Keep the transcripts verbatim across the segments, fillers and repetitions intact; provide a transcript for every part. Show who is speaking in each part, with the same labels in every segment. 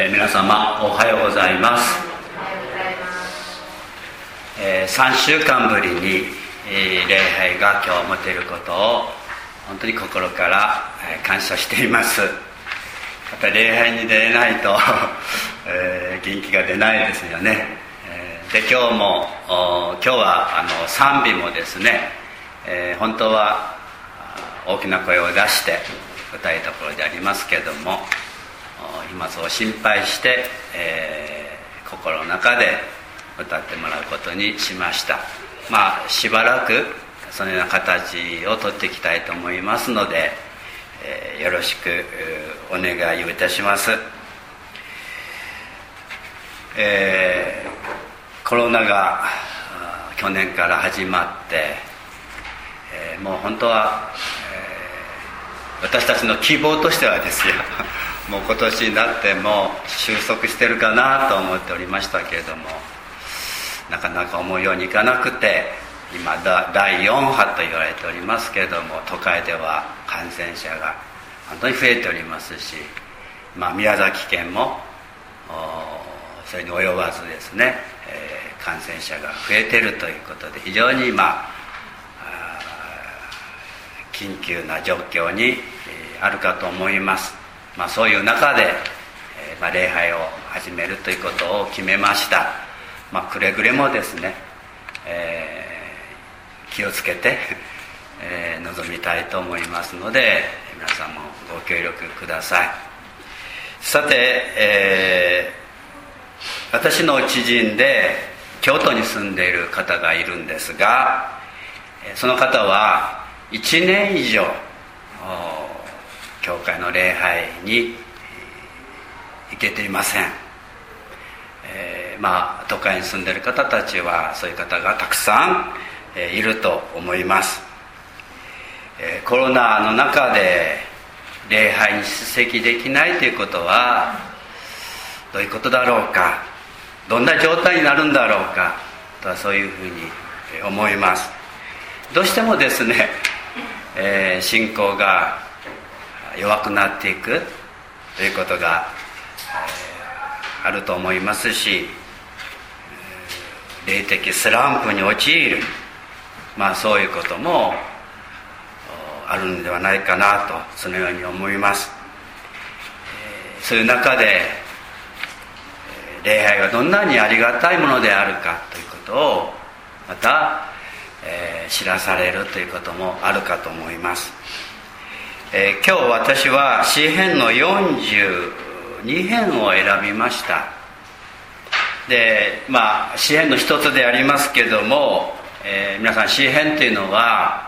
Speaker 1: えー、皆様おはようございます。えー、さんしゅうかんぶりに、えー、礼拝が今日持ていることを本当に心から、えー、感謝しています。やっぱり礼拝に出れないと、えー、元気が出ないですよね。えー、で今日も今日はあの賛美もですね、えー、本当は大きな声を出して歌いたところでありますけれども、今そう心配して、えー、心の中で歌ってもらうことにしました。まあしばらくそのような形をとっていきたいと思いますので、えー、よろしくお願いをいたします。えー、コロナが去年から始まって、えー、もう本当は、えー、私たちの希望としてはですよもう今年になっても収束してるかなと思っておりましたけれども、なかなか思うようにいかなくて、今だいよんはと言われておりますけれども、都会では感染者が本当に増えておりますし、まあ、宮崎県もそれに及ばずですね、えー、感染者が増えているということで、非常に今緊急な状況にあるかと思います。まあ、そういう中で、えーまあ、礼拝を始めるということを決めました。まあ、くれぐれもですね、えー、気をつけて、えー、臨みたいと思いますので、皆さんもご協力ください。さて、えー、私の知人で京都に住んでいる方がいるんですが、その方はいちねん以上教会の礼拝に行けていません。えー、まあ都会に住んでいる方たちはそういう方がたくさん、えー、いると思います。えー、コロナの中で礼拝に出席できないということはどういうことだろうか、どんな状態になるんだろうかと、そういうふうに思います。どうしてもですね、えー、信仰が弱くなっていくということが、えー、あると思いますし、霊的スランプに陥る、まあそういうこともあるのではないかなと、そのように思います。えー、そういう中で礼拝がどんなにありがたいものであるかということをまた、えー、知らされるということもあるかと思います。えー、今日私は詩編のよんじゅうにへんを選びました。で、まあ詩編の一つでありますけども、えー、皆さん詩編というのは、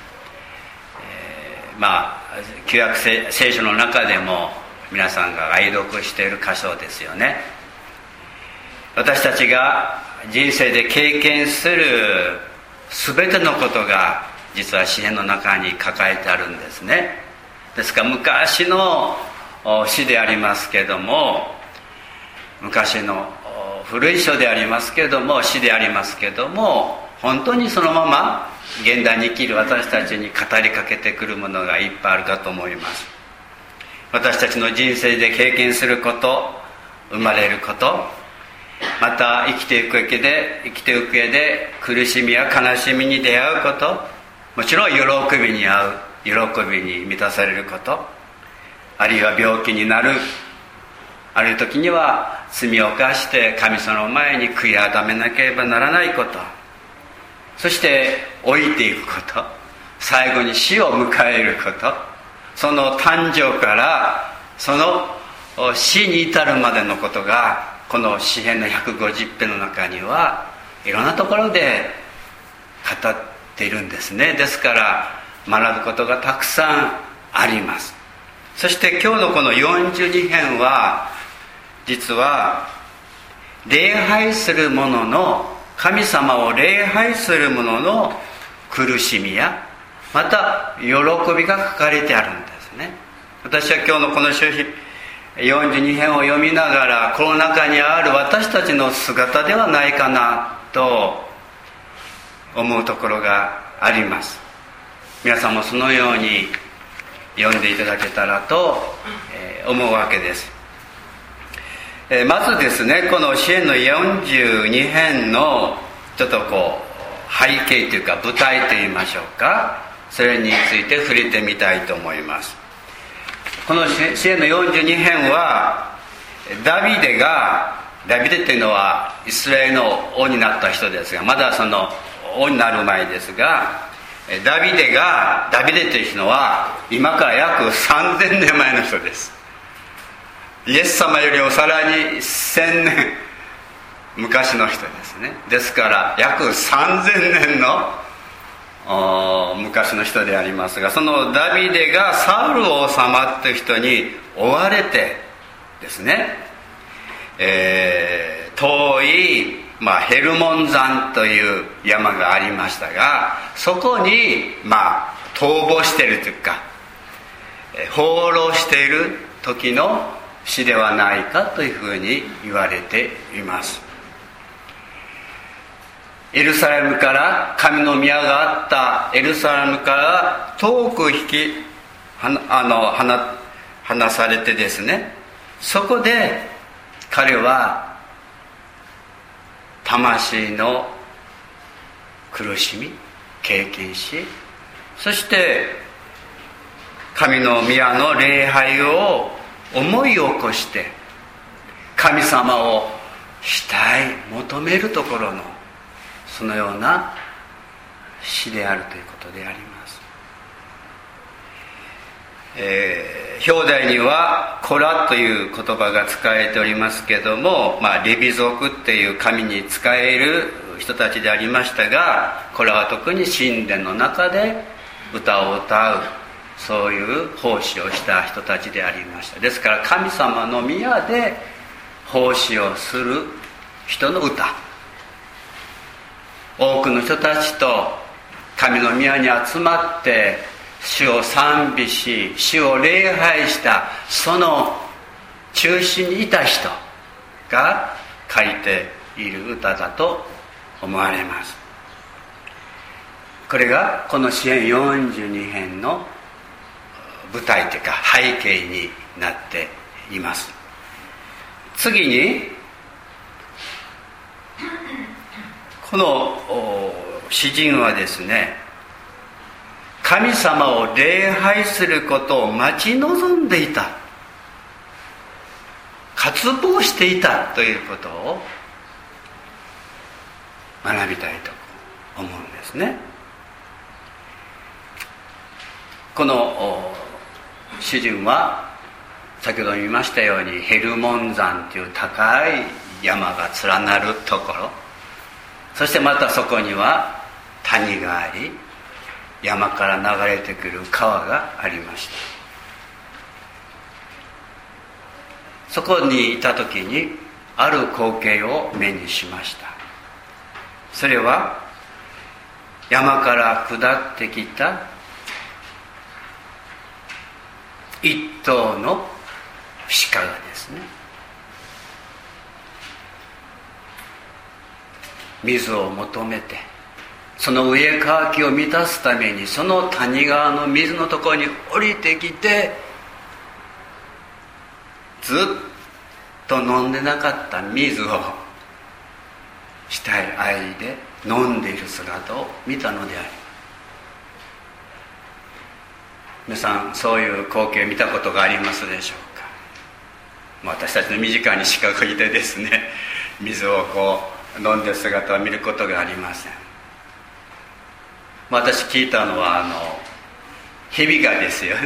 Speaker 1: えー、まあ旧約聖書の中でも皆さんが愛読している箇所ですよね。私たちが人生で経験する全てのことが実は詩編の中に抱えてあるんですね。ですから昔の詩でありますけれども、昔の古い書でありますけれども、詩でありますけれども、本当にそのまま現代に生きる私たちに語りかけてくるものがいっぱいあるかと思います。私たちの人生で経験すること、生まれること、また生きていく上で生きていく上で苦しみや悲しみに出会うこと、もちろん喜びに遭う、喜びに満たされること、あるいは病気になる、あるいは時には罪を犯して神様の前に悔い改めなければならないこと、そして老いていくこと、最後に死を迎えること、その誕生からその死に至るまでのことがこの詩編のひゃくごじゅっぺんの中にはいろんなところで語っているんですね。ですから学ぶことがたくさんあります。そして今日のこのよんじゅうにへんは実は礼拝する者の、神様を礼拝する者の苦しみやまた喜びが書かれてあるんですね。私は今日のこの書よんじゅうにへんを読みながら、この中にある私たちの姿ではないかなと思うところがあります。皆さんもそのように読んでいただけたらと思うわけです。 えー、まずですね、この詩篇のよんじゅうに編のちょっとこう背景というか舞台といいましょうか、それについて触れてみたいと思います。この詩篇のよんじゅうに編はダビデが、ダビデというのはイスラエルの王になった人ですが、まだその王になる前ですが、ダビデがダビデというのは今から約さんぜんねんまえの人です。イエス様よりもさらにせんねん昔の人ですね。ですから約さんぜんねんの昔の人でありますが、そのダビデがサウル王様という人に追われてですね、えー、遠い、まあ、ヘルモン山という山がありましたが、そこに、まあ、逃亡しているというか放浪している時の死ではないかというふうに言われています。エルサレムから神の宮があったエルサレムから遠く引きあの離離されてですね、そこで彼は魂の苦しみ経験し、そして神の宮の礼拝を思い起こして神様をしたい求めるところのそのような死であるということであります。えー、表題にはコラという言葉が使われておりますけども、まあ、レビ族っていう神に仕える人たちでありましたが、コラは特に神殿の中で歌を歌う、そういう奉仕をした人たちでありました。ですから神様の宮で奉仕をする人の歌、多くの人たちと神の宮に集まって主を賛美し主を礼拝した、その中心にいた人が書いている歌だと思われます。これがこの詩篇よんじゅうに編の舞台というか背景になっています。次にこの詩人はですね、神様を礼拝することを待ち望んでいた、渇望していたということを学びたいと思うんですね。この詩人は先ほど見ましたようにヘルモン山という高い山が連なるところ、そしてまたそこには谷があり山から流れてくる川がありました。そこにいた時にある光景を目にしました。それは山から下ってきた一頭の鹿がですね、水を求めてその上渇きを満たすためにその谷川の水のところに降りてきて、ずっと飲んでなかった水をしたい愛で飲んでいる姿を見たのである。皆さんそういう光景を見たことがありますでしょうか。私たちの身近に鹿がいてですね、水をこう飲んでる姿を見ることがありません。私聞いたのはあの蛇がですよね。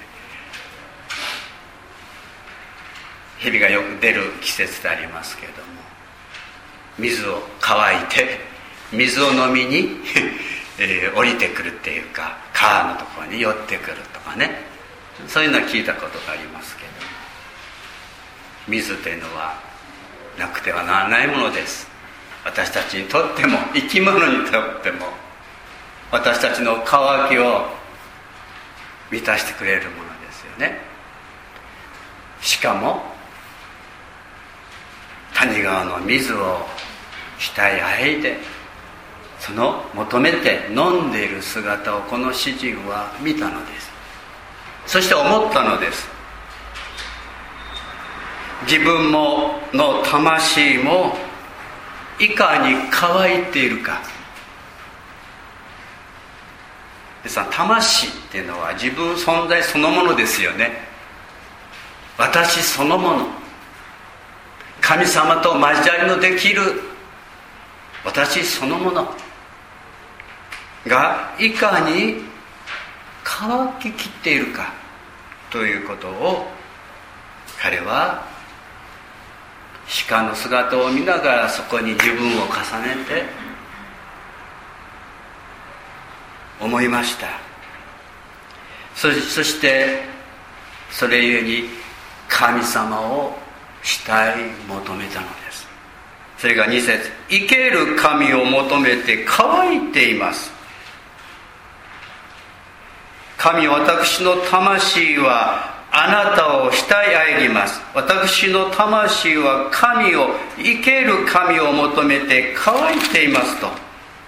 Speaker 1: 蛇がよく出る季節でありますけれども、水を乾いて水を飲みに、えー、降りてくるっていうか川のところに寄ってくるとかね、そういうのは聞いたことがありますけど、水というのはなくてはならないものです。私たちにとっても生き物にとっても私たちの渇きを満たしてくれるものですよね。しかも谷川の水をしたい愛でその求めて飲んでいる姿をこの詩人は見たのです。そして思ったのです。 自分もの魂もいかに乾いているか。皆さん、魂っていうのは自分存在そのものですよね。私そのもの、神様と交わりのできる私そのものがいかに乾ききっているかということを、彼は鹿の姿を見ながらそこに自分を重ねて思いました。 そ, そしてそれゆえに神様を慕い求めたのです。それがに節、生ける神を求めて乾いています。神、私の魂はあなたを慕いあえぎます。私の魂は神を、生ける神を求めて乾いていますと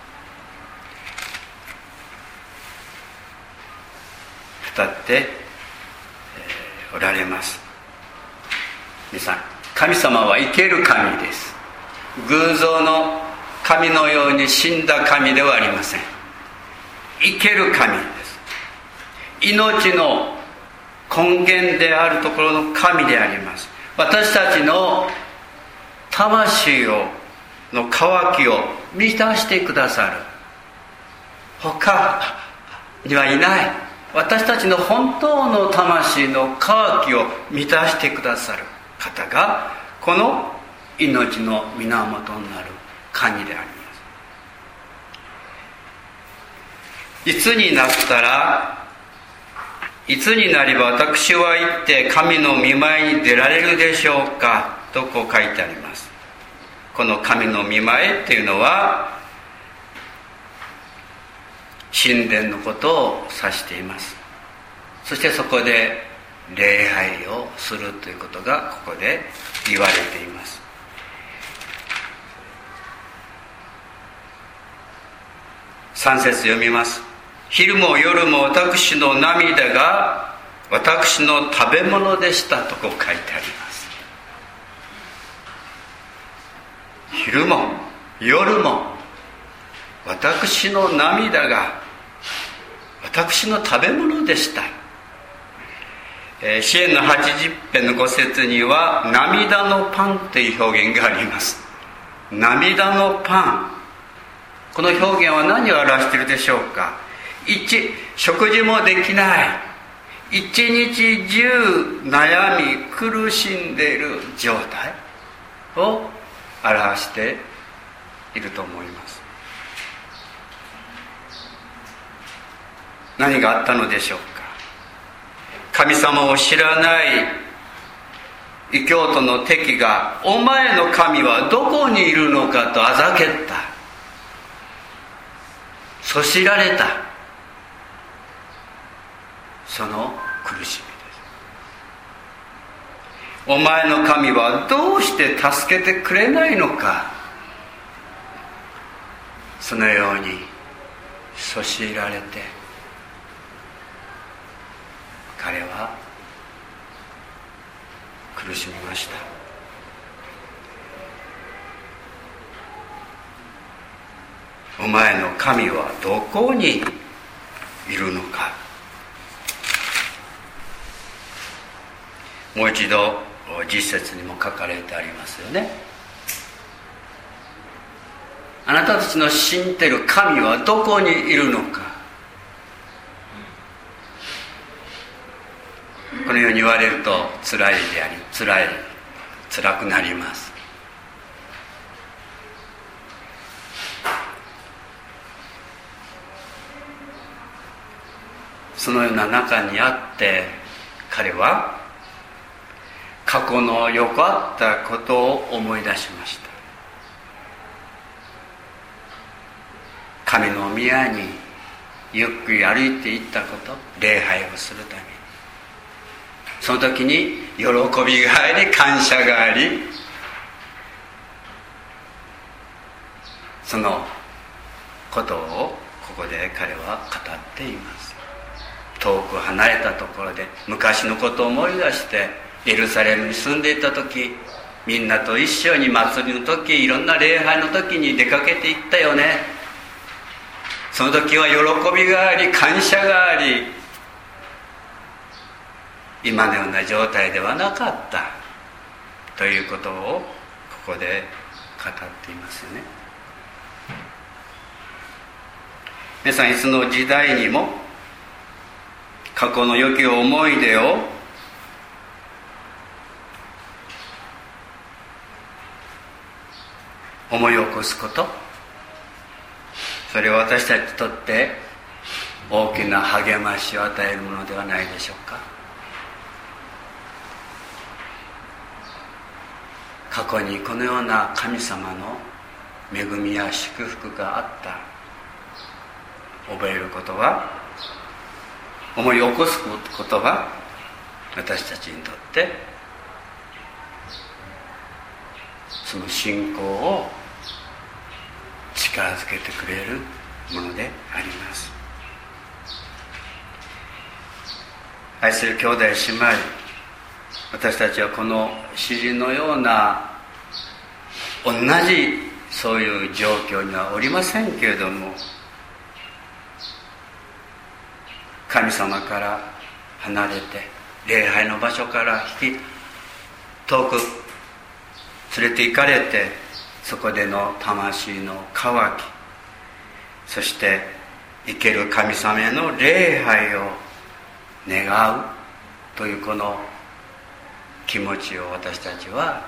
Speaker 1: 語って、えー、おられます。皆さん、神様は生ける神です。偶像の神のように死んだ神ではありません。生ける神です。命の根源であるところの神であります。私たちの魂をの渇きを満たしてくださる、他にはいない、私たちの本当の魂の渇きを満たしてくださる方がこの命の源になる神であります。いつになったら、いつになれば私は行って神の御前に出られるでしょうかとこう書いてあります。この神の御前っていうのは神殿のことを指しています。そしてそこで礼拝をするということがここで言われています。さん節読みます。昼も夜も私の涙が私の食べ物でしたとこう書いてあります。昼も夜も私の涙が私の食べ物でした。えー、詩篇のはちじゅっ編のご節には涙のパンという表現があります。涙のパン、この表現は何を表しているでしょうか。一、食事もできない、一日中悩み苦しんでいる状態を表していると思います。何があったのでしょうか。神様を知らない異教徒の敵が、お前の神はどこにいるのかとあざけった、そしられた、その苦しみです。お前の神はどうして助けてくれないのか、そのようにそしられて彼は苦しみました。お前の神はどこにいるのか。もう一度実節にも書かれてありますよね。あなたたちの信じている神はどこにいるのか。このように言われると辛いであり、辛い辛くなります。そのような中にあって彼は過去の良かったことを思い出しました。神の宮にゆっくり歩いていったこと、礼拝をするために、その時に喜びがあり感謝があり、そのことをここで彼は語っています。遠く離れたところで昔のことを思い出して、 エルサレムに住んでいた時、みんなと一緒に祭りの時、いろんな礼拝の時に出かけていったよね。その時は喜びがあり、感謝があり、今のような状態ではなかったということをここで語っていますよね。皆さん、いつの時代にも過去の良き思い出を思い起こすこと、それは私たちにとって大きな励ましを与えるものではないでしょうか。過去にこのような神様の恵みや祝福があった、覚えることは、思い起こすことは、私たちにとってその信仰を力づけてくれるものであります。愛する兄弟姉妹、私たちはこの詩人のような同じそういう状況にはおりませんけれども、神様から離れて礼拝の場所から引き遠く連れて行かれて、そこでの魂の渇き、そして生ける神様への礼拝を願うというこの気持ちを私たちは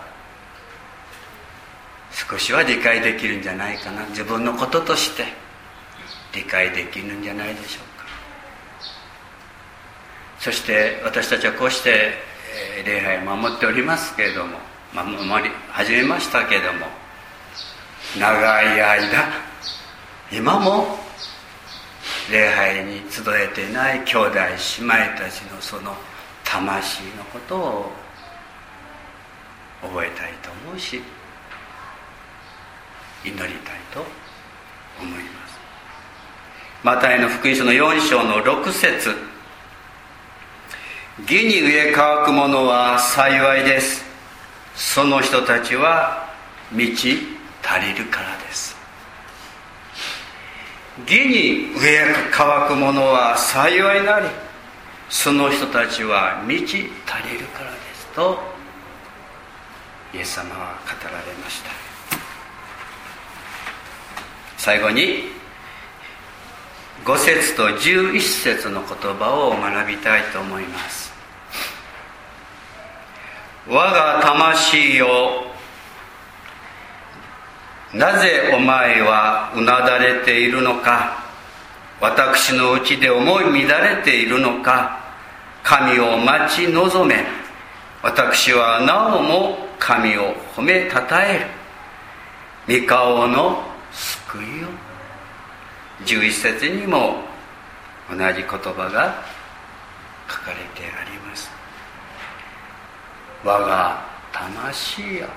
Speaker 1: 少しは理解できるんじゃないかな、自分のこととして理解できるんじゃないでしょうか。そして私たちはこうして礼拝を守っておりますけれども、守り始めましたけれども、長い間今も礼拝に集えていない兄弟姉妹たちのその魂のことを覚えたいと思うし、祈りたいと思います。マタイの福音書のよん章のろく節、義に植え乾く者は幸いです、その人たちは満ち足りるからです。義に植え乾く者は幸いなり、その人たちは満ち足りるからですとイエス様は語られました。最後にご節とじゅういち節の言葉を学びたいと思います。我が魂よ、なぜお前はうなだれているのか、私のうちで思い乱れているのか、神を待ち望め、私はなおも神を褒めたたえる、御顔の救いを。じゅういち節にも同じ言葉が書かれてあります。我が魂よ、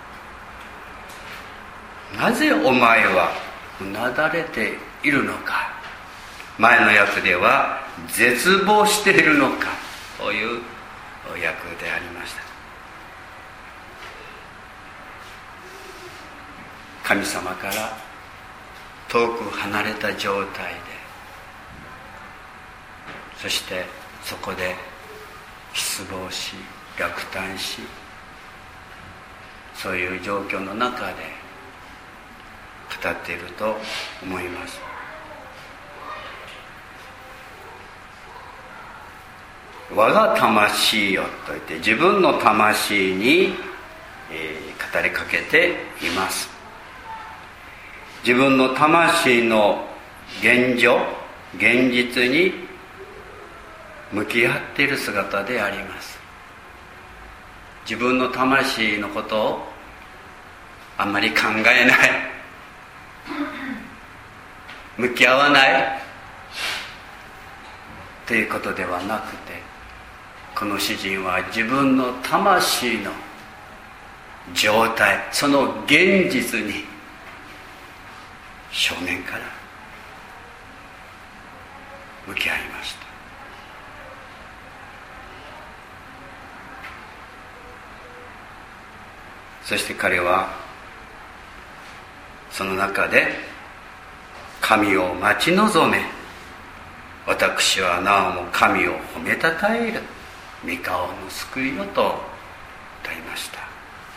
Speaker 1: なぜお前はうなだれているのか。前の訳では絶望しているのかという訳でありました。神様から遠く離れた状態で、そしてそこで失望し落胆し、そういう状況の中で語っていると思います。我が魂よと言って自分の魂に、えー、語りかけています。自分の魂の現状、現実に向き合っている姿であります。自分の魂のことをあんまり考えない、向き合わないということではなくて、この詩人は自分の魂の状態、その現実に正面から向き合いました。 そして彼はその中で神を待ち望め、私はなおも神を褒めたたえる、御顔の救いよと歌いました。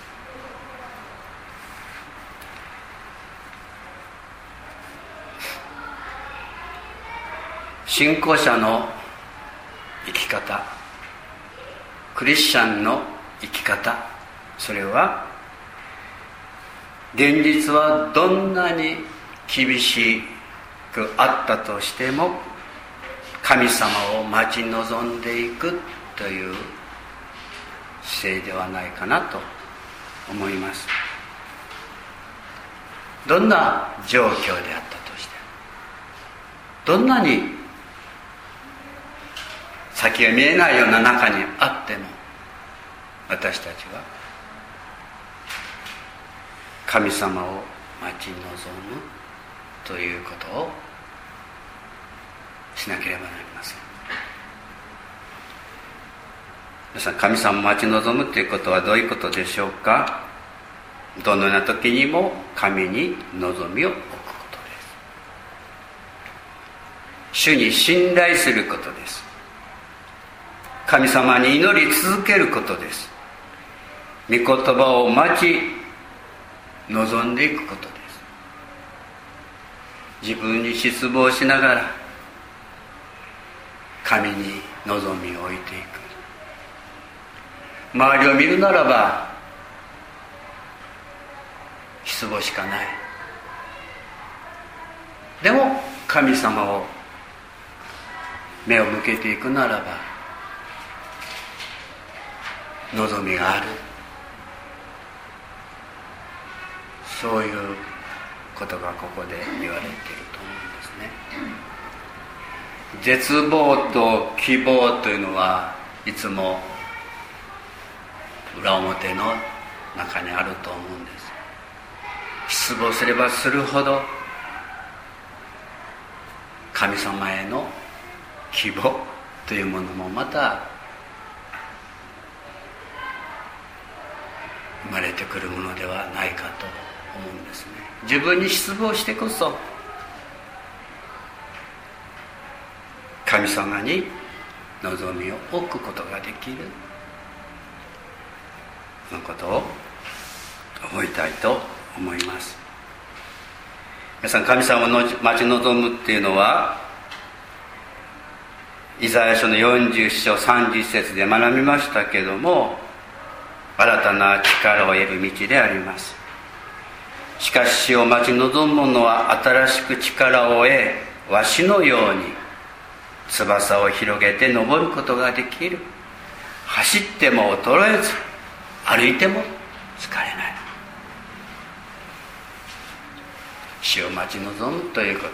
Speaker 1: 信仰者の生き方、クリスチャンの生き方、それは現実はどんなに厳しくあったとしても神様を待ち望んでいくという姿勢ではないかなと思います。どんな状況であったとしても、どんなに先が見えないような中にあっても、私たちは神様を待ち望むということをしなければなりません。皆さん、神様を待ち望むということはどういうことでしょうか。どのような時にも神に望みを置くことです。主に信頼することです。神様に祈り続けることです。御言葉を待ち望んでいくことです。自分に失望しながら神に望みを置いていく。周りを見るならば失望しかない。でも神様を目を向けていくならば望みがある。そういうことがここで言われていると思うんですね。絶望と希望というのはいつも裏表の中にあると思うんです。失望すればするほど神様への希望というものもまた生まれてくるものではないかと思うんですね。自分に失望してこそ神様に望みを置くことができる、そのことを覚えたいと思います。皆さん、神様を待ち望むっていうのはイザヤ書のよんじゅう章さんじゅういち節で学びましたけども、新たな力を得る道であります。しかし主を待ち望む者は新しく力を得、わしのように翼を広げて登ることができる。走っても衰えず、歩いても疲れない。主を待ち望むということ、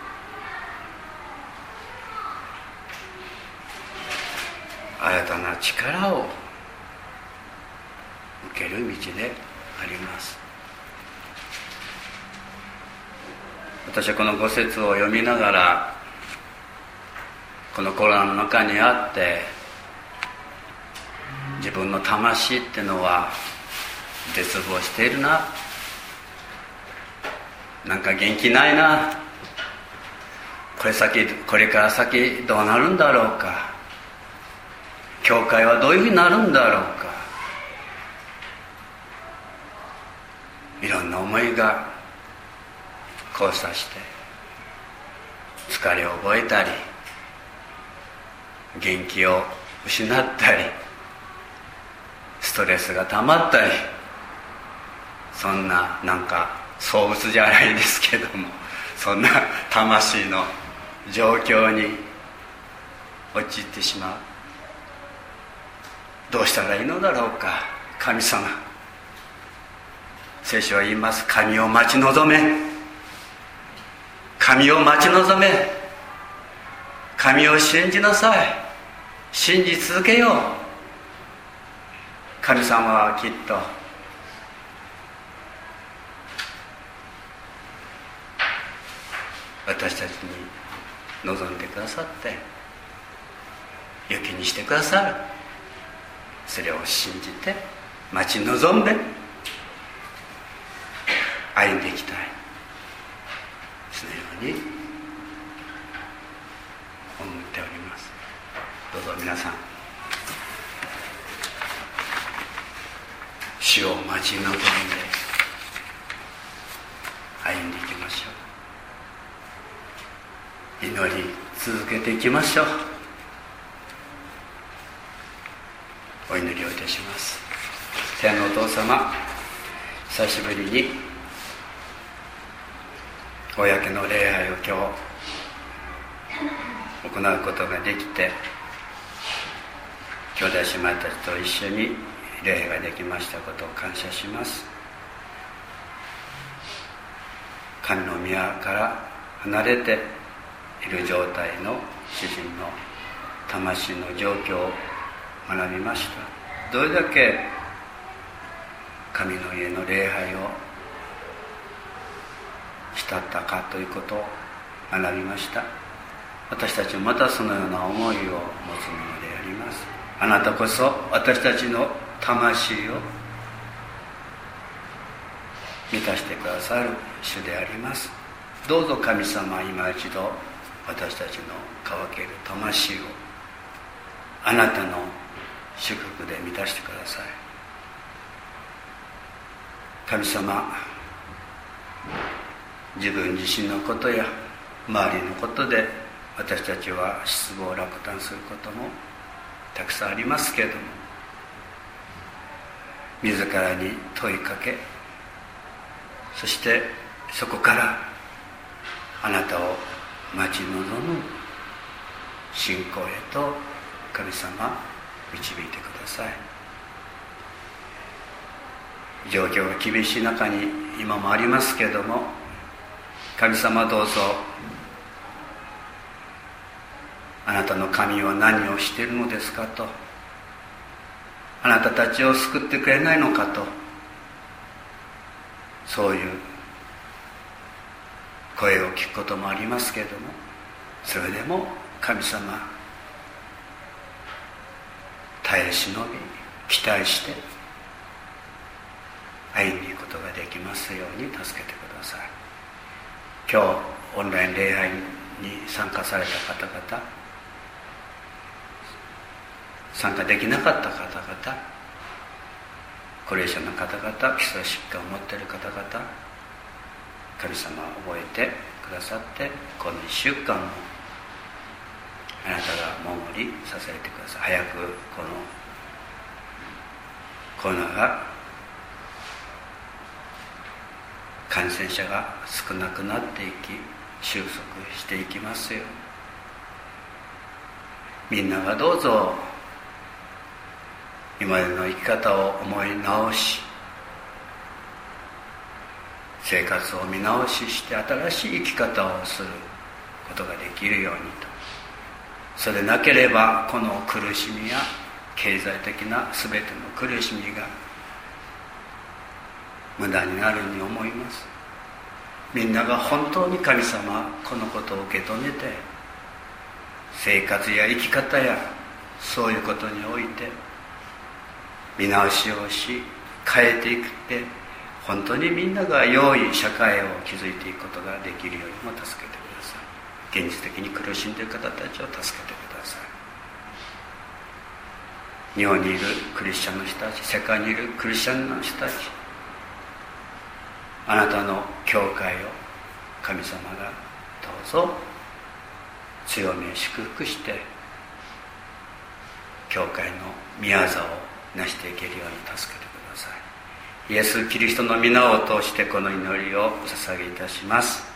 Speaker 1: 新たな力を受ける道であります。私はこの五節を読みながら、このコロナの中にあって自分の魂っていうのは絶望しているな、なんか元気ないな、これ先これから先どうなるんだろうか、教会はどういうふうになるんだろうか、いろんな思いが交差して疲れを覚えたり元気を失ったりストレスが溜まったり、そんななんか躁うつじゃないですけども、そんな魂の状況に陥ってしまう。どうしたらいいのだろうか。神様、聖書は言います。神を待ち望め、神を待ち望め、神を信じなさい、信じ続けよう。神様はきっと私たちに望んでくださって良きにしてくださる。それを信じて待ち望んでます。どうぞ皆さん、主を待ち望んで歩んでいきましょう。祈り続けていきましょう。お祈りをいたします。天のお父様、久しぶりに公の礼拝を今日行うことができて、兄弟姉妹たちと一緒に礼拝ができましたことを感謝します。神の宮から離れている状態の主人の魂の状況を学びました。どれだけ神の家の礼拝を慕ったかということを学びました。私たちもまたそのような思いを持つものであります。あなたこそ私たちの魂を満たしてくださる主であります。どうぞ神様、今一度私たちの渇ける魂をあなたの祝福で満たしてください。神様、自分自身のことや周りのことで私たちは失望落胆することもたくさんありますけれども、自らに問いかけ、そしてそこからあなたを待ち望む信仰へと神様導いてください。状況が厳しい中に今もありますけれども、神様どうぞあなたの神は何をしているのですかと、あなたたちを救ってくれないのかと、そういう声を聞くこともありますけれども、それでも神様、耐え忍び期待して歩んでいくことができますように助けてください。今日オンライン礼拝に参加された方々、参加できなかった方々、高齢者の方々、基礎疾患を持っている方々、神様を覚えてくださって、このいっしゅうかんもあなたが守り支えてください。早くこのコロナが感染者が少なくなっていき、収束していきますよ。みんながどうぞ今までの生き方を思い直し、生活を見直しして新しい生き方をすることができるようにと。それでなければこの苦しみや経済的な全ての苦しみが無駄になるように思います。みんなが本当に神様このことを受け止めて、生活や生き方やそういうことにおいて見直しをし変えていくって、本当にみんなが良い社会を築いていくことができるようにも助けてください。現実的に苦しんでいる方たちを助けてください。日本にいるクリスチャンの人たち、世界にいるクリスチャンの人たち、あなたの教会を神様がどうぞ強め祝福して、教会の宮座を成していけるように助けてください。イエス・キリストの皆を通してこの祈りをお捧げいたします。